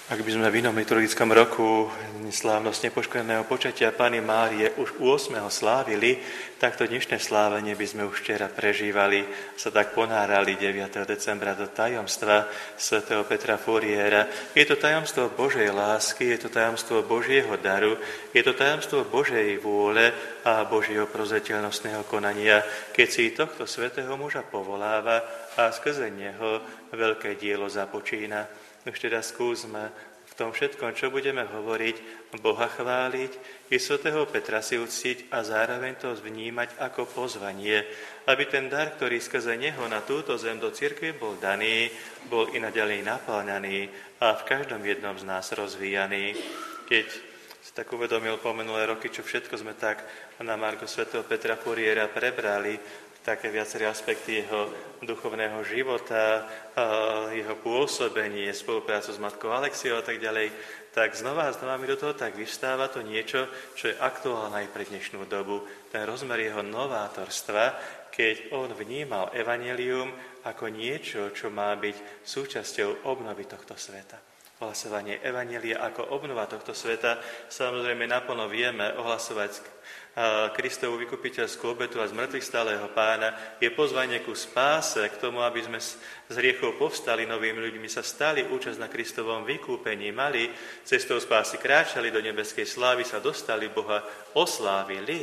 Ak by sme v inom liturgickom roku slávnosť nepoškvrneného počatia Panny Márie už u 8. slávili, tak to dnešné slávenie by sme už včera prežívali, sa tak ponárali 9. decembra do tajomstva svätého Petra Furiera. Je to tajomstvo Božej lásky, je to tajomstvo Božieho daru, je to tajomstvo Božej vôle a Božieho prozreteľnostného konania, keď si tohto svätého muža povoláva a skrze neho veľké dielo započína. Už teda skúsme v tom všetkom, čo budeme hovoriť, Boha chváliť i svätého Petra si uctiť a zároveň to vnímať ako pozvanie, aby ten dar, ktorý skrze neho na túto zem do cirkvi bol daný, bol i naďalej naplňaný a v každom jednom z nás rozvíjaný. Keď si tak uvedomil po minulé roky, čo všetko sme tak na margo svätého Petra Furiera prebrali, také viaceré aspekty jeho duchovného života, jeho pôsobenie, spoluprácu s matkou Alexiou a tak ďalej, tak znova a znova mi do toho tak vystáva to niečo, čo je aktuálne aj pre dnešnú dobu. Ten rozmer jeho novátorstva, keď on vnímal evanjelium ako niečo, čo má byť súčasťou obnovy tohto sveta. Ohlasovanie evanjelia ako obnova tohto sveta, samozrejme naplno vieme ohlasovať Kristovu vykupiteľskú obetu a zmrtvých stáleho Pána, je pozvanie ku spáse, k tomu, aby sme z hriechov povstali novými ľuďmi, sa stali účasť na Kristovom vykúpení, mali cestou spásy, kráčali do nebeskej slávy, sa dostali Boha, oslávili.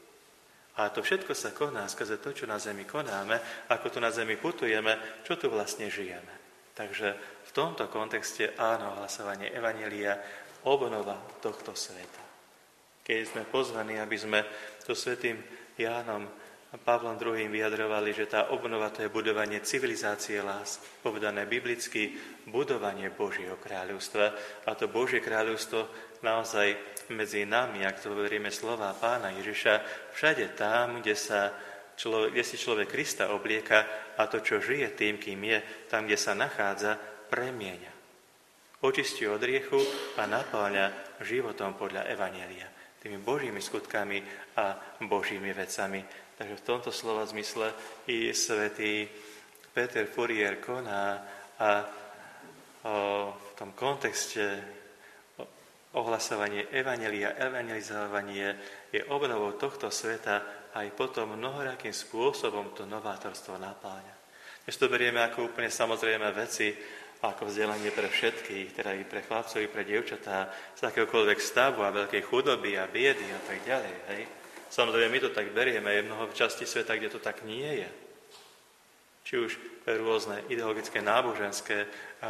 A to všetko sa koná skrze to, čo na zemi konáme, ako tu na zemi putujeme, čo tu vlastne žijeme. Takže v tomto kontexte áno, hlasovanie evanjelia, obnova tohto sveta. Keď sme pozvaní, aby sme so svätým Jánom a Pavlom II vyjadrovali, že tá obnova to je budovanie civilizácie lásky, povedané biblicky, budovanie Božieho kráľovstva. A to Božie kráľovstvo naozaj medzi nami, ak to veríme slová Pána Ježiša, všade tam, kde si človek Krista oblieka a to, čo žije tým, kým je, tam, kde sa nachádza, premieňa. Očistí od hriechu a napĺňa životom podľa evanjelia, tými Božími skutkami a Božími vecami. Takže v tomto slova zmysle i svätý Peter Furier koná a v tom kontexte ohlasovanie evanjelia, evangelizovanie je obnovou tohto sveta aj potom mnohorakým spôsobom to novátorstvo napáňa. Dnes to berieme ako úplne samozrejme veci, ako vzdelanie pre všetkých, teda i pre chlapcov, i pre dievčatá, z akéhokoľvek stavu a veľkej chudoby a biedy a tak ďalej. Hej. Samozrejme, my to tak berieme, je mnoho častí sveta, kde to tak nie je. Či už rôzne ideologické, náboženské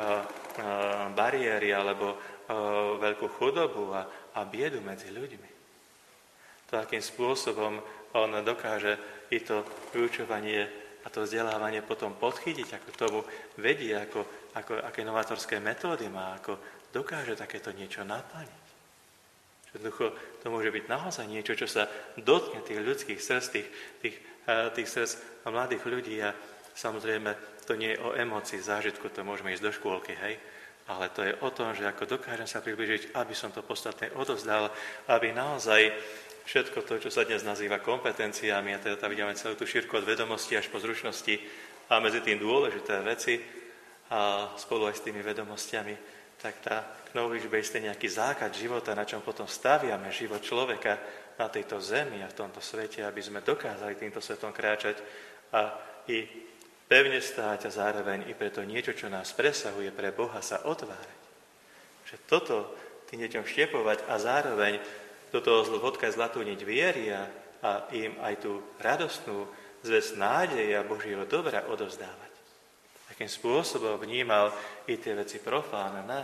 bariéry, alebo veľkú chudobu a biedu medzi ľuďmi. To, akým spôsobom on dokáže i to vyučovanie a to vzdelávanie potom podchytiť, ako tomu vedie, aké novátorské metódy má, ako dokáže takéto niečo naplniť. Jednoducho, to môže byť naozaj niečo, čo sa dotkne tých ľudských srdc, tých srdc mladých ľudí a samozrejme, to nie je o emócii, zážitku, to môžeme ísť do škôlky, hej? Ale to je o tom, že ako dokážem sa približiť, aby som to podstatné odovzdal, aby naozaj všetko to, čo sa dnes nazýva kompetenciami, a teda tam vidíme celú tú šírku od vedomosti až po zručnosti a medzi tým dôležité veci a spolu aj s tými vedomostiami, tak tá knowledge base je nejaký základ života, na čom potom staviame život človeka na tejto zemi a v tomto svete, aby sme dokázali týmto svetom kráčať a i pevne stáť a zároveň i preto niečo, čo nás presahuje pre Boha, sa otvárať. Že toto tým deťom štiepovať a zároveň do toho vodka zlatú niť viery a im aj tú radostnú zvesť nádeje a Božieho dobra odovzdávať. Takým spôsobom vnímal i tie veci profánne.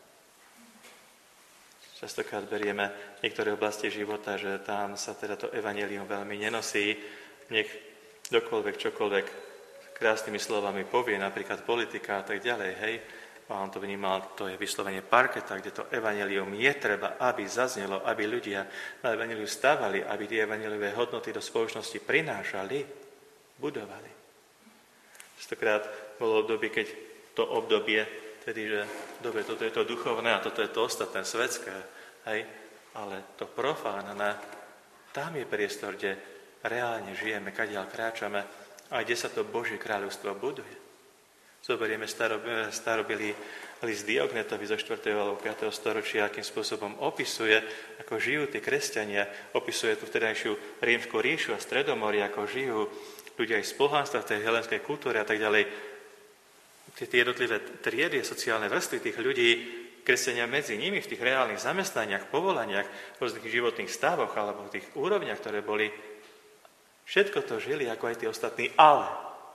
Častokrát berieme niektoré oblasti života, že tam sa teda to evanjelium veľmi nenosí. Nech kdokoľvek, čokoľvek krásnymi slovami povie, napríklad politika a tak ďalej, hej. A on to vnímal, to je vyslovene parketa, kde to evanjelium je treba, aby zaznelo, aby ľudia na evanjeliu stávali, aby tie evanjeliové hodnoty do spoločnosti prinášali, budovali. Stokrát bolo obdobie, keď to obdobie, tedy, že dobre, toto je to duchovné a toto je to ostatné svetské, hej, ale to profánne, tam je priestor, kde reálne žijeme, kadiaľ kráčame a kde sa to Božie kráľovstvo buduje. Zoberieme starobilý list Diognetovi zo 4. alebo 5. storočia, akým spôsobom opisuje, ako žijú tí kresťania, opisuje tú vtedajšiu rímsku ríšu a Stredomorie, ako žijú ľudia aj z pohanstva, v tej helenskej kultúre a tak ďalej. Tie jednotlivé triedy, sociálne vrstvy tých ľudí, kresťania medzi nimi v tých reálnych zamestnaniach, povolaniach, v rôznych životných stavoch alebo v tých úrovniach, ktoré boli, všetko to žili ako aj tí ostatní, ale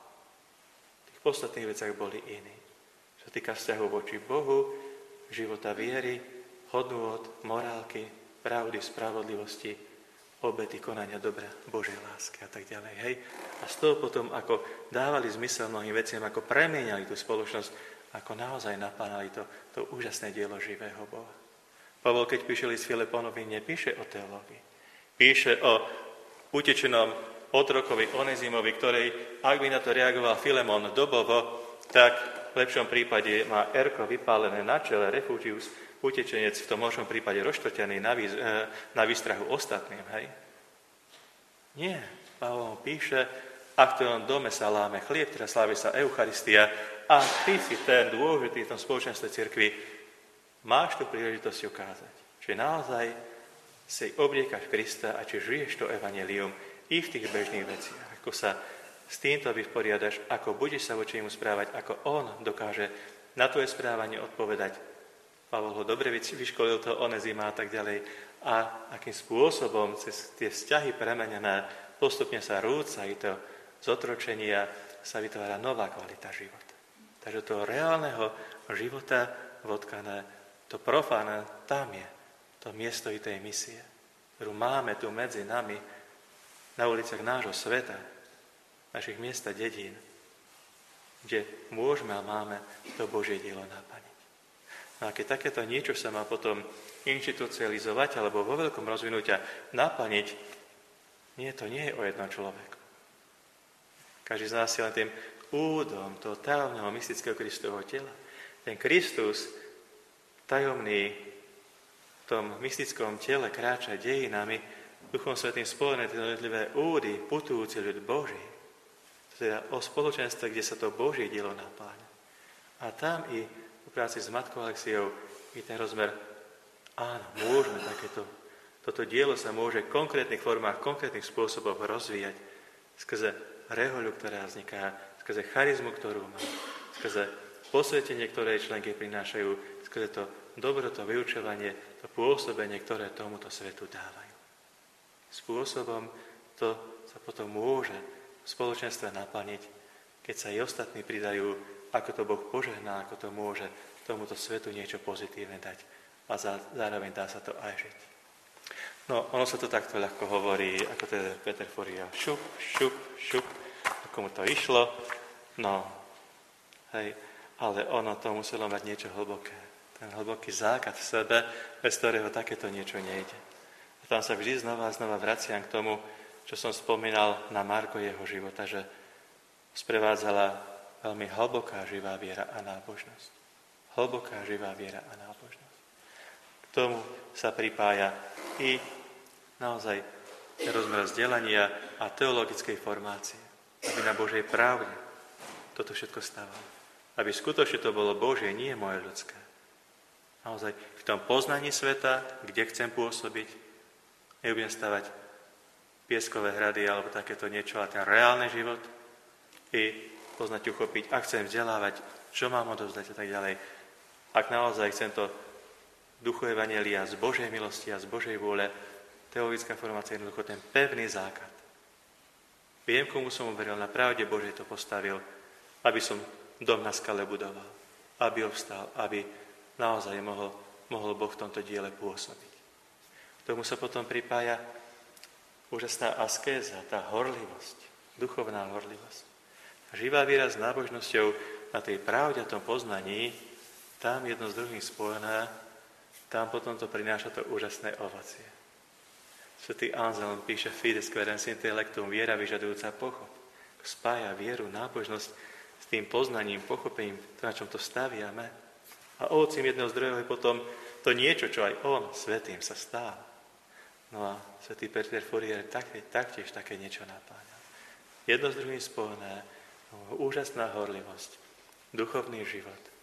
v tých podstatných veciach boli iní. Čo týka vzťahu voči Bohu, života viery, hodnôt, morálky, pravdy, spravodlivosti, obety, konania dobra, Božej lásky a tak ďalej. Hej? A z toho potom, ako dávali zmysel mnohým veciam, ako premieniali tú spoločnosť, ako naozaj napánali to úžasné dielo živého Boha. Pavol, keď píše list Filemonovi, nepíše o teológii. Píše o utečenom otrokovi Onezimovi, ktorej, ak by na to reagoval Filemon dobovo, tak v lepšom prípade má erko vypálené na čele, refugius, utečenec, v tom horšom prípade rozštvrtený na výstrahu ostatným. Hej? Nie. Pavol píše, ak v tvojom dome sa láme chlieb, teda slávi sa Eucharistia, a ty si ten dôležitý v tom spoločenstve cirkvi, máš tu príležitosť ukázať, že naozaj si obliekaš Krista a či žiješ to evanjelium i v tých bežných veciach. Ako sa s týmto vysporiadaš, ako budeš sa voči nemu správať, ako on dokáže na tvoje správanie odpovedať. Pavol ho dobre vyškolil to Onezima a tak ďalej. A akým spôsobom cez tie vzťahy premenené postupne sa rúca i to z otročenia sa vytvára nová kvalita života. Takže toho reálneho života vodkané, to profáne, tam je to miesto i tej misie, ktorú máme tu medzi nami na uliciach nášho sveta, našich miest a dedín, kde môžeme a máme to Božie dielo naplniť. No a keď takéto niečo sa má potom inštitucionalizovať alebo vo veľkom rozvinutia naplniť, to nie je o jednom človeku. Každý z nás je len tým údom toho tajomného mystického Kristovho tela. Ten Kristus tajomný v tom mystickom tele kráča dejinami, Duchom Svätým spojené tie jednotlivé údy, putujúci ľud Boží. Teda o spoločenstve, kde sa to Božie dielo napáňa. A tam i v práci s Matkou Alexiou i ten rozmer, áno, môžeme toto dielo sa môže v konkrétnych formách, konkrétnych spôsoboch rozvíjať skrze rehoľu, ktorá vzniká, skrze charizmu, ktorú má, skrze posvetenie, ktoré členky prinášajú, skrze to dobro, to vyučovanie, to pôsobenie, ktoré tomuto svetu dávajú. Spôsobom to sa potom môže v spoločenstve naplniť, keď sa aj ostatní pridajú, ako to Boh požehná, ako to môže tomuto svetu niečo pozitívne dať. A zároveň dá sa to aj žiť. No, ono sa to takto ľahko hovorí, ako teda Peter Foria, šup, ako mu to išlo, no, hej, ale ono to muselo mať niečo hlboké. Ten hlboký základ v sebe, bez ktorého takéto niečo nejde. A tam sa vždy znova vraciam k tomu, čo som spomínal na Marko jeho života, že sprevádzala veľmi hlboká živá viera a nábožnosť. Hlboká živá viera a nábožnosť. K tomu sa pripája i naozaj rozmer vzdelania a teologickej formácie, aby na Božej pravde toto všetko stávalo. Aby skutočne to bolo Božie, nie moje ľudské. Naozaj v tom poznaní sveta, kde chcem pôsobiť, nebudem stavať pieskové hrady alebo takéto niečo, ale ten reálny život i poznať, uchopiť, ak chcem vzdelávať, čo mám odovzdať a tak ďalej. Ak naozaj chcem to duchu evanjelia z Božej milosti a z Božej vôle, teologická formácia je jednoducho ten pevný základ. Viem, komu som uveril, na pravde Božej to postavil, aby som dom na skale budoval, aby obstál, aby naozaj mohol Boh v tomto diele pôsobiť. K tomu sa potom pripája úžasná askéza, tá horlivosť, duchovná horlivosť. Živá viera s nábožnosťou na tej pravde a tom poznaní, tam jedno s druhým spojené, tam potom to prináša to úžasné ovocie. Svätý Anselm píše Fides querens intellectum, viera vyžadujúca pochop. Spája vieru, nábožnosť s tým poznaním, pochopením, na čom to staviame. A ovocím jedného zdrojov je potom to niečo, čo aj on, svätým, sa stáva. No a svätý Peter Fourier taktiež také niečo napáňa. Jedno s druhým spojené, úžasná horlivosť, duchovný život,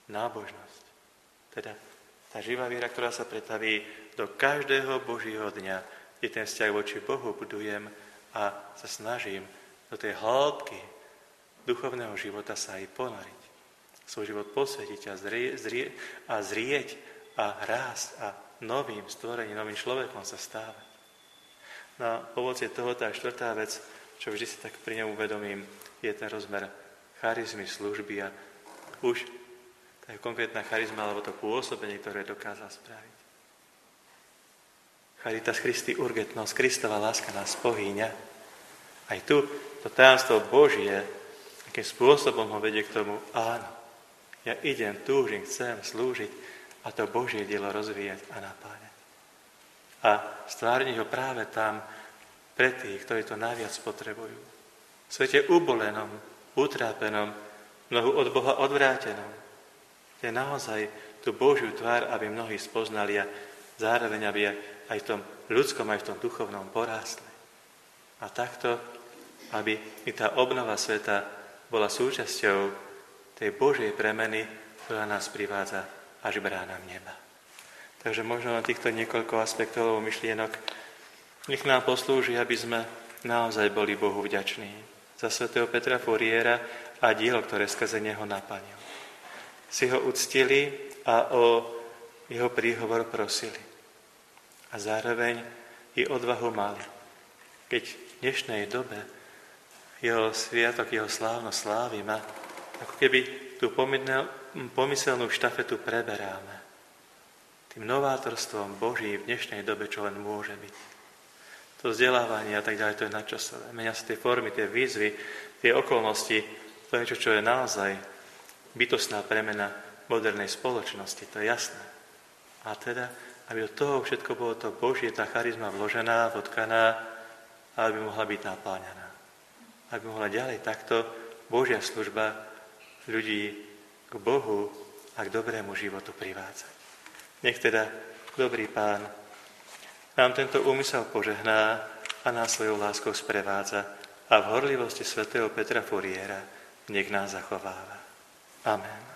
nábožnosť. Teda tá živá viera, ktorá sa pretaví do každého Božieho dňa, kde ten vzťah voči Bohu budujem a sa snažím do tej hĺbky duchovného života sa aj ponoriť. Svoj život posvetiť a zrieť a rásť a novým stvorením, novým človekom sa stávať. Na ovocie toho tá štvrtá vec, čo vždy si tak pri ňom uvedomím, je ten rozmer charizmy, služby a už tá konkrétna charizma alebo to pôsobenie, ktoré dokázal spraviť. Charitas Christi urgetnos, Kristova láska nás pohýňa. Aj tu to tajomstvo Božie, akým spôsobom ho vedie k tomu, áno, ja idem, túžim, chcem slúžiť a to Božie dielo rozvíjať a napáňať. A stvárniť ho práve tam pre tých, ktorí to najviac potrebujú. V svete ubolenom, utrápenom, mnohu od Boha odvrátenom. Je naozaj tú Božiu tvár, aby mnohí spoznali a zároveň, aby aj v tom ľudskom, aj v tom duchovnom porástli. A takto, aby i tá obnova sveta bola súčasťou tej Božej premeny, ktorá nás privádza až bránam neba. Takže možno na týchto niekoľko aspektov myšlienok nech nám poslúži, aby sme naozaj boli Bohu vďační za svätého Petra Furiera a dielo, ktoré skrze neho naplnil. Si ho uctili a o jeho príhovor prosili. A zároveň i odvahu mali. Keď v dnešnej dobe jeho sviatok, jeho slávnosť slávime, ako keby tú pomyselnú štafetu preberáme. Tým novátorstvom Boží v dnešnej dobe, čo len môže byť. To vzdelávanie a tak ďalej, to je nadčasové. Menia sa tie formy, tie výzvy, tie okolnosti, to je niečo, čo je naozaj bytostná premena modernej spoločnosti, to je jasné. A teda, aby do toho všetko bolo to Božie, tá charizma vložená, vodkaná, aby mohla byť napáňaná. Aby mohla ďalej takto Božia služba ľudí k Bohu a k dobrému životu privádzať. Nech teda dobrý Pán nám tento úmysel požehná a nás svojou láskou sprevádza a v horlivosti svätého Petra Furiera nech nás zachováva. Amen.